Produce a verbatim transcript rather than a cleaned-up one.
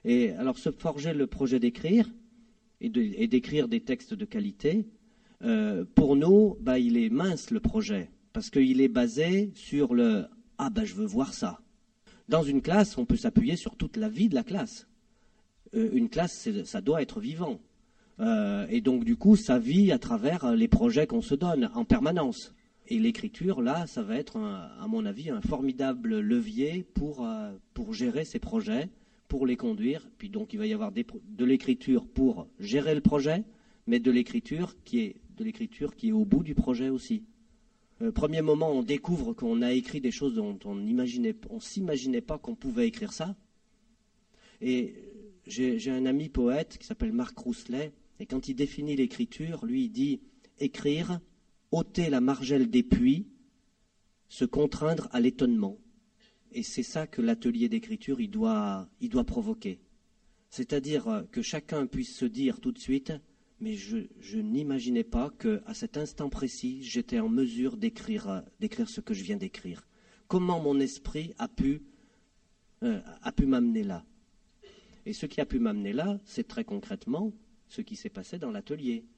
Et alors se forger le projet d'écrire et, de, et d'écrire des textes de qualité, euh, pour nous, bah, il est mince le projet, parce qu'il est basé sur le « ah ben je veux voir ça ». Dans une classe, on peut s'appuyer sur toute la vie de la classe. Euh, une classe, ça doit être vivant. Euh, et donc du coup, ça vit à travers les projets qu'on se donne en permanence. Et l'écriture, là, ça va être, un, à mon avis, un formidable levier pour, euh, pour gérer ces projets, pour les conduire. Puis donc, il va y avoir des, de l'écriture pour gérer le projet, mais de l'écriture qui est, de l'écriture qui est au bout du projet aussi. Euh, premier moment, on découvre qu'on a écrit des choses dont on n'imaginait, on s'imaginait pas qu'on pouvait écrire ça. Et j'ai, j'ai un ami poète qui s'appelle Marc Rousselet, et quand il définit l'écriture, lui, il dit « écrire ». Ôter la margelle des puits, se contraindre à l'étonnement. Et c'est ça que l'atelier d'écriture, il doit, il doit provoquer. C'est-à-dire que chacun puisse se dire tout de suite, mais je, je n'imaginais pas qu'à cet instant précis, j'étais en mesure d'écrire, d'écrire ce que je viens d'écrire. Comment mon esprit a pu, euh, a pu m'amener là. Et ce qui a pu m'amener là, c'est très concrètement ce qui s'est passé dans l'atelier.